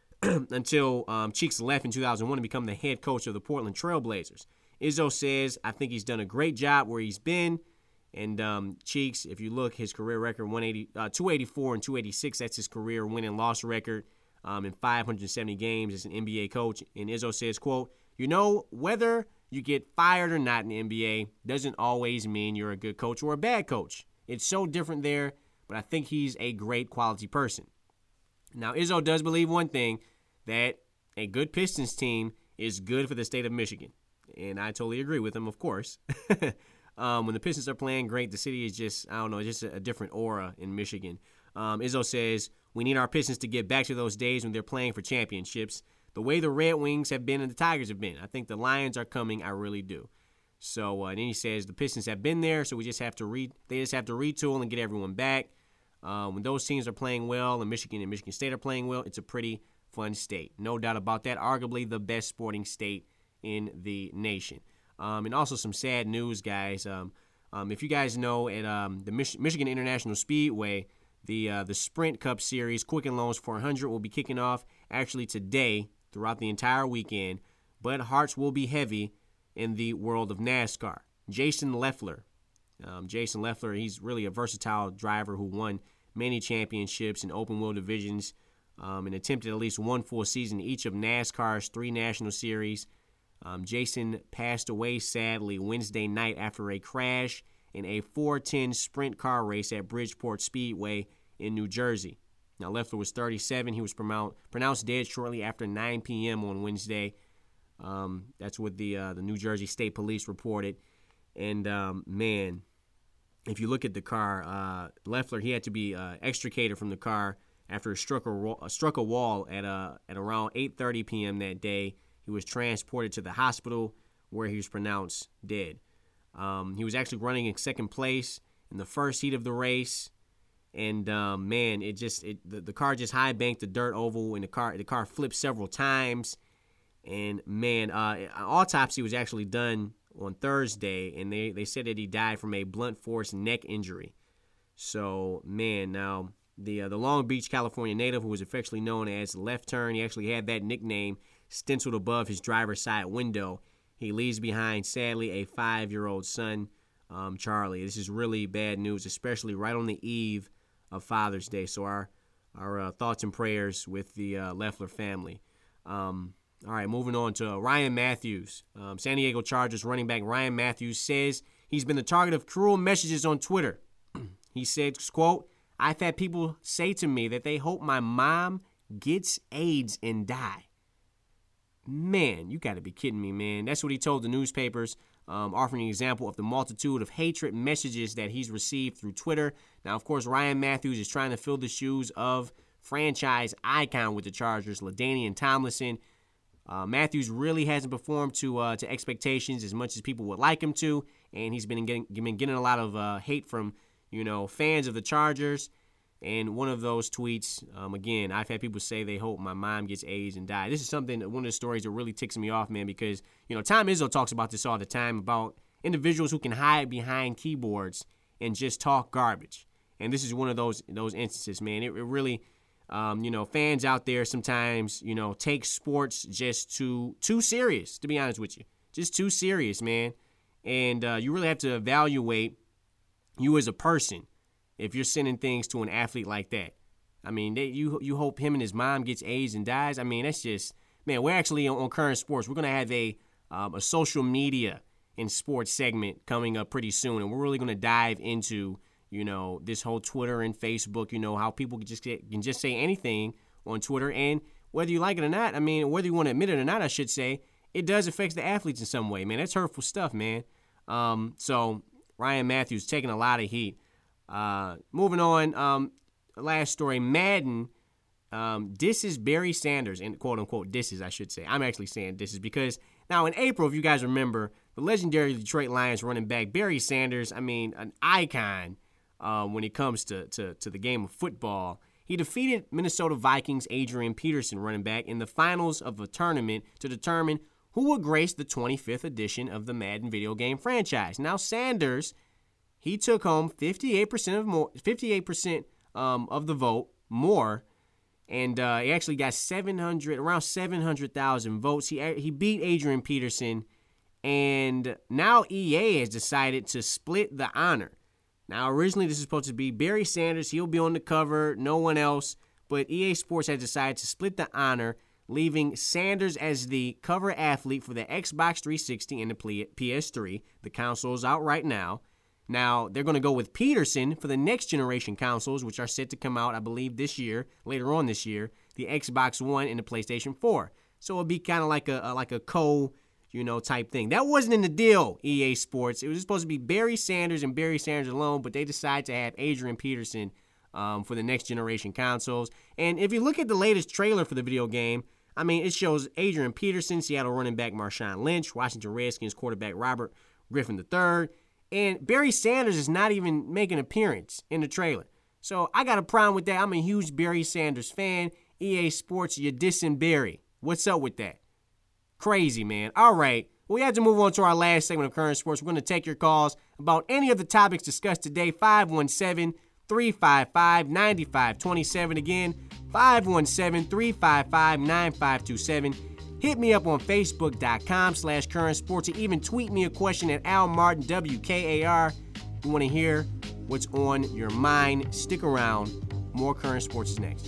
until Cheeks left in 2001 to become the head coach of the Portland Trail Blazers. Izzo says, I think he's done a great job where he's been. And Cheeks, if you look, his career record, 284 and 286, that's his career win and loss record in 570 games as an NBA coach. And Izzo says, quote, whether you get fired or not in the NBA doesn't always mean you're a good coach or a bad coach. It's so different there, but I think he's a great quality person. Now, Izzo does believe one thing, that a good Pistons team is good for the state of Michigan. And I totally agree with him, of course. When the Pistons are playing great, the city is just, just a different aura in Michigan. Izzo says, we need our Pistons to get back to those days when they're playing for championships. The way the Red Wings have been and the Tigers have been. I think the Lions are coming. I really do. So then he says the Pistons have been there, so they just have to retool and get everyone back. When those teams are playing well and Michigan State are playing well, it's a pretty fun state. No doubt about that. Arguably the best sporting state in the nation. And also some sad news, guys. If you guys know, at the Michigan International Speedway, the Sprint Cup Series, Quicken Loans 400, will be kicking off actually today throughout the entire weekend. But hearts will be heavy in the world of NASCAR. Jason Leffler, he's really a versatile driver who won many championships in open-wheel divisions and attempted at least one full season in each of NASCAR's 3 national series. Jason passed away, sadly, Wednesday night after a crash in a 410 sprint car race at Bridgeport Speedway in New Jersey. Now, Leffler was 37. He was pronounced dead shortly after 9 p.m. on Wednesday. That's what the New Jersey State Police reported. And, man, if you look at the car, Leffler, he had to be extricated from the car after he struck a wall at around 8:30 p.m. that day. He was transported to the hospital where he was pronounced dead. He was actually running in second place in the first heat of the race. And, man, the car just high-banked the dirt oval, and the car flipped several times. And, man, an autopsy was actually done on Thursday, and they said that he died from a blunt force neck injury. So, man, now the Long Beach, California native, who was affectionately known as Left Turn, he actually had that nickname stenciled above his driver's side window. He leaves behind, sadly, a 5-year-old son, Charlie. This is really bad news, especially right on the eve of Father's Day. So our thoughts and prayers with the Leffler family. All right, moving on to Ryan Matthews. San Diego Chargers running back Ryan Matthews says he's been the target of cruel messages on Twitter. He said, quote, I've had people say to me that they hope my mom gets AIDS and die. Man, you got to be kidding me, man. That's what he told the newspapers, offering an example of the multitude of hatred messages that he's received through Twitter. Now, of course, Ryan Matthews is trying to fill the shoes of franchise icon with the Chargers, LaDainian Tomlinson. Matthews really hasn't performed to expectations as much as people would like him to, and he's been getting a lot of hate from fans of the Chargers. And one of those tweets, again, I've had people say they hope my mom gets AIDS and dies. This is one of the stories that really ticks me off, man, because, Tom Izzo talks about this all the time, about individuals who can hide behind keyboards and just talk garbage. And this is one of those instances, man. It really, fans out there sometimes, take sports just too serious, to be honest with you. Just too serious, man. And you really have to evaluate you as a person if you're sending things to an athlete like that. I mean, you hope him and his mom gets AIDS and dies. I mean, that's just, man, we're actually on Current Sports. We're going to have a social media and sports segment coming up pretty soon, and we're really going to dive into, this whole Twitter and Facebook, how people can just say anything on Twitter, and whether you like it or not, I mean, whether you want to admit it or not, I should say, it does affect the athletes in some way, man. That's hurtful stuff, man. So Ryan Matthews taking a lot of heat. Moving on, last story, Madden disses Barry Sanders, and quote-unquote disses, I should say. I'm actually saying disses because now in April, if you guys remember, the legendary Detroit Lions running back Barry Sanders, I mean, an icon when it comes to the game of football. He defeated Minnesota Vikings Adrian Peterson, running back, in the finals of a tournament to determine who would grace the 25th edition of the Madden video game franchise. Now, Sanders, he took home 58% of the vote, more, and he actually got around 700,000 votes. He beat Adrian Peterson, and now EA has decided to split the honor. Now, originally this is supposed to be Barry Sanders. He'll be on the cover, no one else, but EA Sports has decided to split the honor, leaving Sanders as the cover athlete for the Xbox 360 and the PS3. The console's out right now. Now, they're going to go with Peterson for the next generation consoles, which are set to come out, I believe, this year, later on this year, the Xbox One and the PlayStation 4. So it'll be kind of like a type thing. That wasn't in the deal, EA Sports. It was supposed to be Barry Sanders and Barry Sanders alone, but they decided to have Adrian Peterson for the next generation consoles. And if you look at the latest trailer for the video game, I mean, it shows Adrian Peterson, Seattle running back Marshawn Lynch, Washington Redskins quarterback Robert Griffin III, and Barry Sanders is not even making an appearance in the trailer. So I got a problem with that. I'm a huge Barry Sanders fan. EA Sports, you're dissing Barry. What's up with that? Crazy, man. All right. We have to move on to our last segment of Current Sports. We're going to take your calls about any of the topics discussed today. 517-355-9527. Again, 517-355-9527. Hit me up on Facebook.com/Current Sports, or even tweet me a question at Al Martin WKAR. We want to hear what's on your mind. Stick around. More Current Sports is next.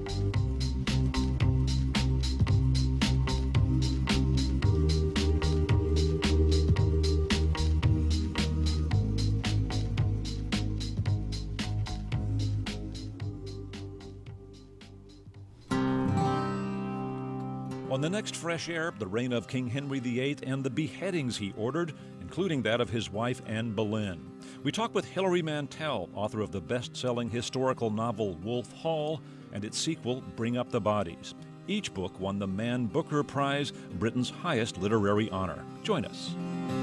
On the next Fresh Air, the reign of King Henry VIII and the beheadings he ordered, including that of his wife Anne Boleyn. We talk with Hilary Mantel, author of the best-selling historical novel Wolf Hall and its sequel Bring Up the Bodies. Each book won the Man Booker Prize, Britain's highest literary honor. Join us.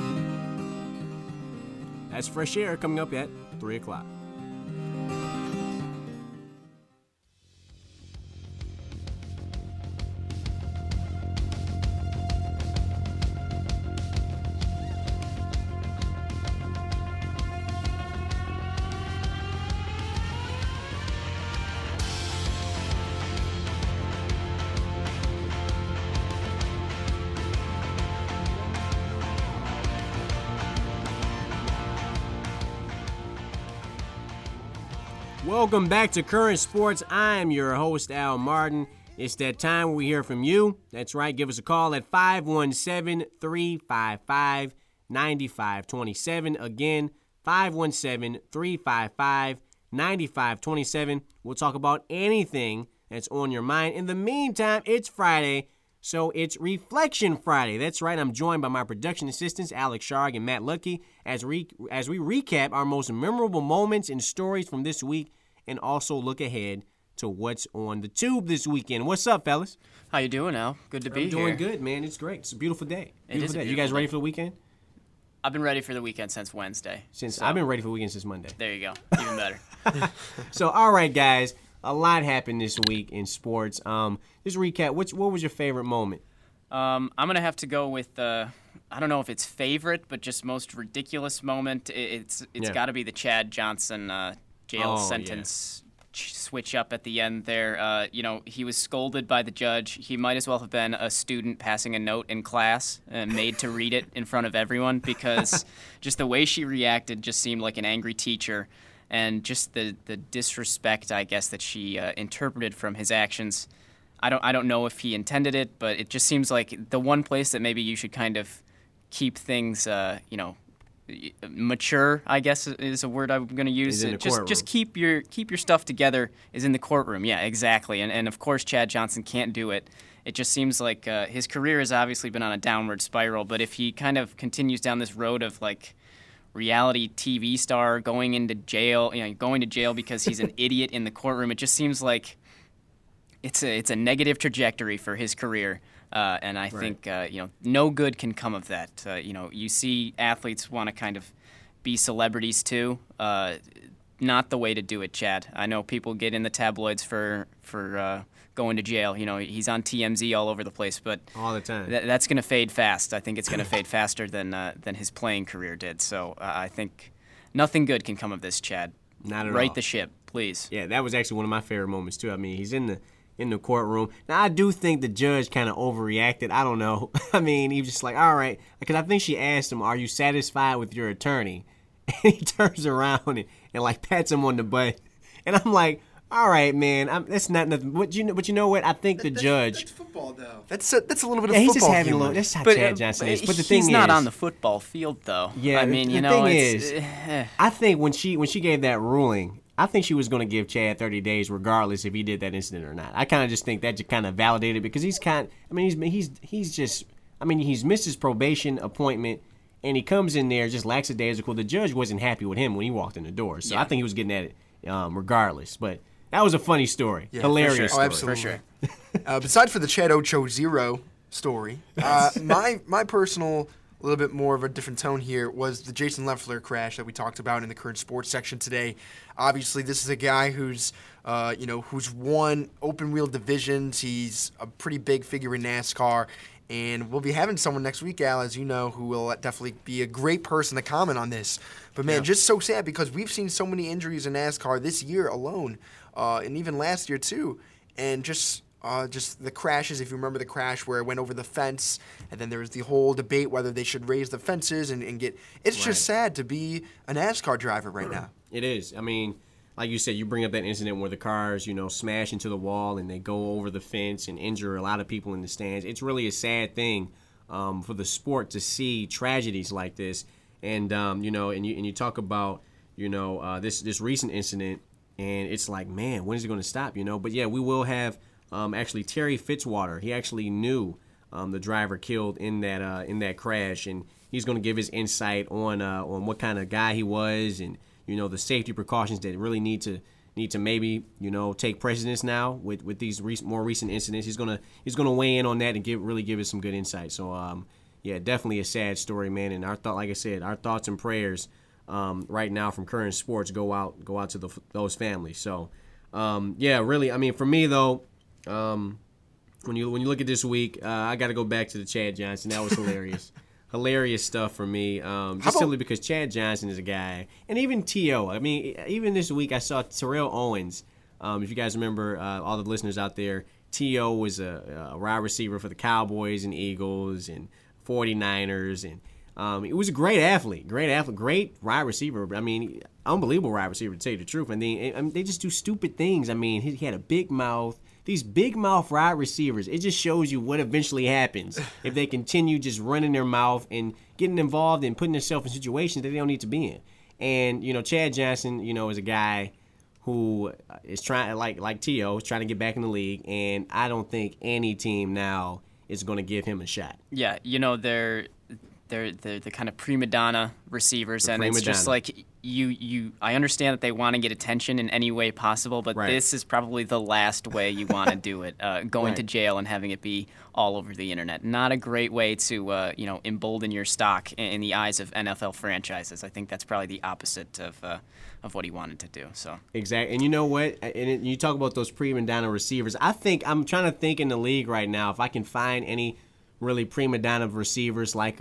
That's Fresh Air coming up at 3 o'clock. Welcome back to Current Sports. I'm your host, Al Martin. It's that time where we hear from you. That's right. Give us a call at 517-355-9527. Again, 517-355-9527. We'll talk about anything that's on your mind. In the meantime, it's Friday, so it's Reflection Friday. That's right. I'm joined by my production assistants, Alex Sharg and Matt Luckey, as we recap our most memorable moments and stories from this week, and also look ahead to what's on the tube this weekend. What's up, fellas? How you doing, Al? Good to be here. I'm doing good, man. It's great. It's a beautiful day. It is a beautiful You guys ready day. for the weekend? I've been ready for the weekend since Wednesday. I've been ready for the weekend since Monday. There you go. Even better. So, all right, guys. A lot happened this week in sports. Just recap. What was your favorite moment? I'm going to have to go with, I don't know if it's favorite, but just most ridiculous moment. It's got to be the Chad Johnson jail sentence switch up at the end there. He was scolded by the judge. He might as well have been a student passing a note in class and made to read it in front of everyone, because just the way she reacted just seemed like an angry teacher, and just the disrespect, I guess, that she interpreted from his actions. I don't know if he intended it, but it just seems like the one place that maybe you should kind of keep things, mature, I guess is a word I'm going to use. Just keep your stuff together is in the courtroom. Yeah, exactly. And of course Chad Johnson can't do it. It just seems like his career has obviously been on a downward spiral, but if he kind of continues down this road of like reality TV star going into jail, going to jail because he's an idiot in the courtroom, it just seems like it's a negative trajectory for his career. And I think, no good can come of that. You see athletes want to kind of be celebrities too. Not the way to do it, Chad. I know people get in the tabloids for going to jail. He's on TMZ all over the place, but all the time. That's going to fade fast. I think it's going to fade faster than his playing career did. So I think nothing good can come of this, Chad. Not at all. Right the ship, please. Yeah, that was actually one of my favorite moments too. I mean, he's in the courtroom. Now, I do think the judge kind of overreacted. I don't know. I mean, he was just like, all right. Because I think she asked him, are you satisfied with your attorney? And he turns around and like pats him on the butt. And I'm like, all right, man. That's not nothing. But you know what? I think the judge. That's football, though. That's a little bit of he's football just having humor. a little. That's how Chad Johnson is. But the thing is, he's not on the football field, though. Yeah, I mean, the thing is, I think when she gave that ruling, I think she was going to give Chad 30 days regardless if he did that incident or not. I kind of just think that just kind of validated because he's missed his probation appointment and he comes in there just lackadaisical. The judge wasn't happy with him when he walked in the door. So I think he was getting at it regardless. But that was a funny story. Yeah, hilarious for sure. story. Oh, absolutely. For sure. Besides for the Chad Ocho Zero story, my personal a little bit more of a different tone here was the Jason Leffler crash that we talked about in the current sports section today. Obviously, this is a guy who's won open wheel divisions. He's a pretty big figure in NASCAR. And we'll be having someone next week, Al, as you know, who will definitely be a great person to comment on this. But, man, just so sad because we've seen so many injuries in NASCAR this year alone, and even last year too. And just the crashes, if you remember the crash where it went over the fence, and then there was the whole debate whether they should raise the fences and get – it's just sad to be a NASCAR driver right now. It is. I mean, like you said, you bring up that incident where the cars, smash into the wall and they go over the fence and injure a lot of people in the stands. It's really a sad thing for the sport to see tragedies like this. And, and you talk about, this recent incident, and it's like, man, when is it going to stop, But, yeah, we will have actually Terry Fitzwater. He actually knew the driver killed in that crash, and he's going to give his insight on what kind of guy he was and, the safety precautions that really need to maybe, take precedence now with these more recent incidents. He's gonna weigh in on that and give us some good insight. So yeah, definitely a sad story, man. And our thoughts and prayers right now from Current Sports go out to those families. So yeah, really, I mean, for me though, when you look at this week, I got to go back to the Chad Johnson. That was hilarious. Hilarious stuff for me, simply because Chad Johnson is a guy. And even T.O. I mean, even this week I saw Terrell Owens. If you guys remember, all the listeners out there, T.O. was a wide receiver for the Cowboys and Eagles and 49ers. And he was a great athlete, great wide receiver. I mean, unbelievable wide receiver, to tell you the truth. And they just do stupid things. I mean, he had a big mouth. These big mouth wide receivers, it just shows you what eventually happens if they continue just running their mouth and getting involved and putting themselves in situations that they don't need to be in. And, Chad Johnson, is a guy who is trying, like T.O., is trying to get back in the league, and I don't think any team now is going to give him a shot. Yeah, they're the kind of prima donna receivers, and it's just like I understand that they want to get attention in any way possible, but this is probably the last way you want to do it. Going to jail and having it be all over the internet. Not a great way to embolden your stock in the eyes of NFL franchises. I think that's probably the opposite of what he wanted to do. So exactly. And you know what? And you talk about those prima donna receivers. I'm trying to think in the league right now if I can find any really prima donna receivers like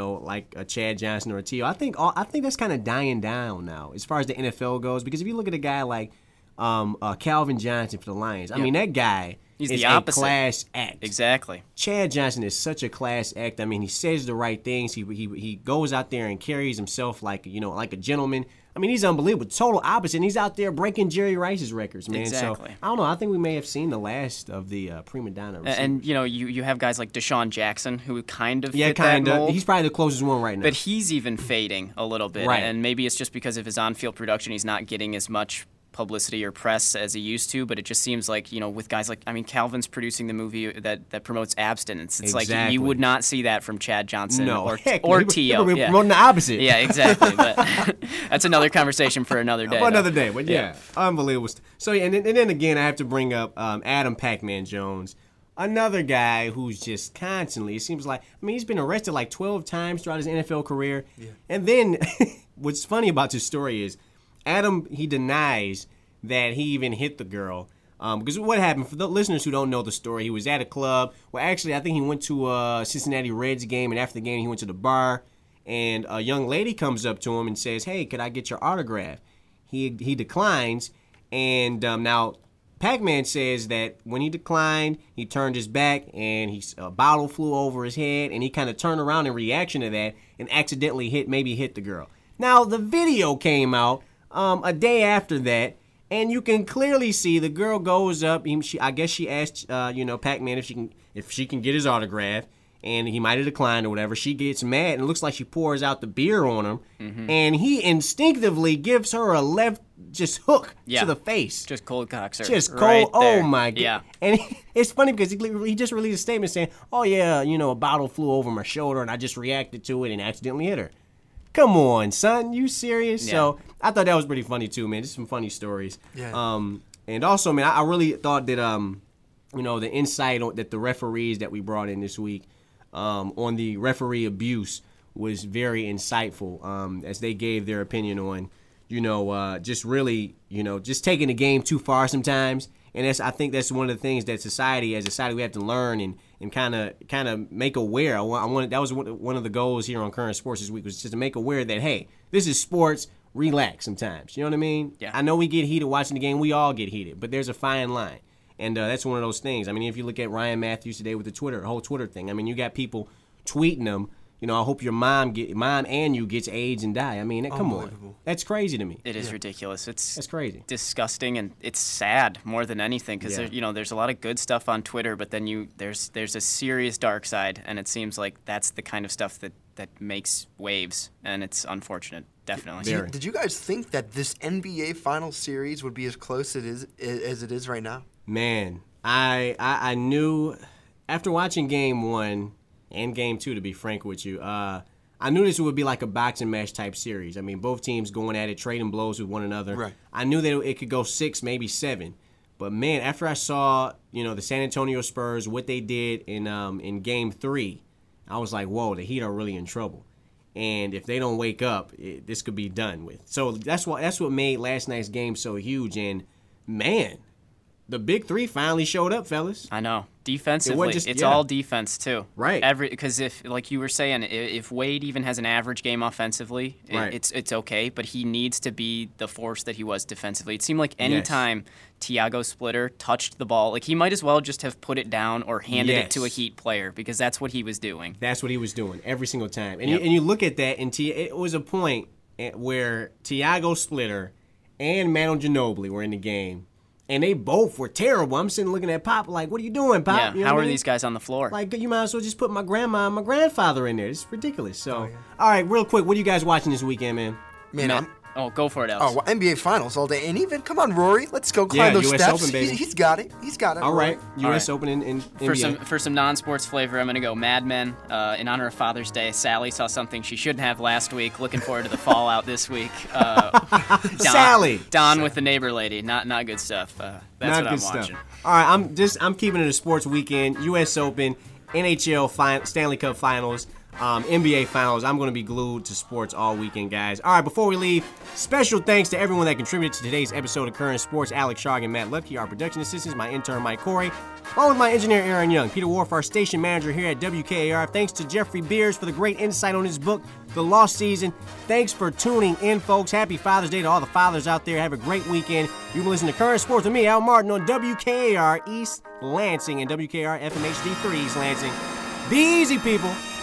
a Chad Johnson or a T.O. I think that's kind of dying down now as far as the NFL goes, because if you look at a guy like Calvin Johnson for the Lions, I mean, that guy is the opposite. A class act. Exactly. Chad Johnson is such a class act. I mean, he says the right things. He goes out there and carries himself like a gentleman. I mean, he's unbelievable. Total opposite. And he's out there breaking Jerry Rice's records, man. Exactly. So, I don't know. I think we may have seen the last of the prima donna receivers. And, you have guys like Deshaun Jackson who kind of fit that mold. He's probably the closest one right now. But he's even fading a little bit. Right. And maybe it's just because of his on-field production. He's not getting as much publicity or press as he used to, but it just seems like, with guys like, Calvin's producing the movie that promotes abstinence. It's like you would not see that from Chad Johnson or T.O. We're promoting the opposite. Yeah, exactly. But that's another conversation for another day. For another day, but yeah. Unbelievable. So, and then again, I have to bring up Adam Pac-Man Jones, another guy who's just constantly, it seems like, he's been arrested like 12 times throughout his NFL career. Yeah. And then what's funny about this story is Adam, he denies that he even hit the girl. Because what happened, for the listeners who don't know the story, he was at a club. Well, actually, I think he went to a Cincinnati Reds game, and after the game, he went to the bar, and a young lady comes up to him and says, "Hey, could I get your autograph?" He declines, and now Pac-Man says that when he declined, he turned his back, and a bottle flew over his head, and he kind of turned around in reaction to that and accidentally hit the girl. Now, the video came out a day after that, and you can clearly see the girl goes up. I guess she asked, Pac-Man if she can get his autograph, and he might have declined or whatever. She gets mad, and it looks like she pours out the beer on him, and he instinctively gives her a left hook to the face. Just cold cocks her. Just cold. Right there. Oh my god. Yeah. And it's funny because he just released a statement saying, "Oh yeah, a bottle flew over my shoulder, and I just reacted to it and accidentally hit her." Come on, son, you serious? Yeah. So I thought that was pretty funny too, man. Just some funny stories. Yeah. And also, man, I really thought that the insight that the referees that we brought in this week on the referee abuse was very insightful as they gave their opinion on, just really, just taking the game too far sometimes. And I think that's one of the things that as a society we have to learn and kind of make aware. That was one of the goals here on Current Sports this week, was just to make aware that, hey, this is sports. Relax sometimes. You know what I mean? Yeah. I know we get heated watching the game. We all get heated, but there's a fine line. And that's one of those things. If you look at Ryan Matthews today with the whole Twitter thing, you got people tweeting them, I hope your mom and you gets AIDS and die. Come on. That's crazy to me. It is ridiculous. That's crazy. Disgusting, and it's sad more than anything, because there's a lot of good stuff on Twitter, but then there's a serious dark side, and it seems like that's the kind of stuff that makes waves, and it's unfortunate. Definitely. Did you guys think that this NBA Finals series would be as close as it is right now? Man, I knew after watching Game 1 and Game 2, to be frank with you, I knew this would be like a boxing match type series. Both teams going at it, trading blows with one another. Right. I knew that it could go 6, maybe 7. But man, after I saw the San Antonio Spurs, what they did in Game 3, I was like, whoa, the Heat are really in trouble. And if they don't wake up, this could be done with. So that's what made last night's game so huge. And man, the big three finally showed up, fellas. I know. Defensively, it's all defense too. Right. Because if, like you were saying, if Wade even has an average game offensively, it's okay. But he needs to be the force that he was defensively. It seemed like any time Tiago Splitter touched the ball, he might as well just have put it down or handed it to a Heat player, because that's what he was doing. That's what he was doing every single time. And you look at that, and it was a point where Tiago Splitter and Manu Ginobili were in the game. And they both were terrible. I'm sitting looking at Pop like, what are you doing, Pop? Yeah, how are these guys on the floor? You might as well just put my grandma and my grandfather in there. It's ridiculous. So, all right, real quick, what are you guys watching this weekend, man? Oh, go for it, Alex. Oh, well, NBA Finals all day. And even, come on, Rory, let's go climb those US steps. Open, baby. He's got it. He's got it. All right, Rory. US Open in NBA. For some non-sports flavor, I'm going to go Mad Men. In honor of Father's Day, Sally saw something she shouldn't have last week. Looking forward to the fallout this week. Sally! Don with the neighbor lady. Not good stuff. That's Not what I'm good watching. stuff. All right, I'm keeping it a sports weekend. US Open, NHL Stanley Cup Finals, NBA Finals. I'm going to be glued to sports all weekend, guys. All right, before we leave, special thanks to everyone that contributed to today's episode of Current Sports. Alex Sharg and Matt Lutke, our production assistants, my intern Mike Corey, along with my engineer Aaron Young, Peter Wolf, our station manager here at WKAR. Thanks to Jeffrey Beers for the great insight on his book, The Lost Season. Thanks for tuning in, folks. Happy Father's Day to all the fathers out there. Have a great weekend. You can listen to Current Sports with me, Al Martin, on WKAR East Lansing and WKAR FMHD3 East Lansing. Be easy, people.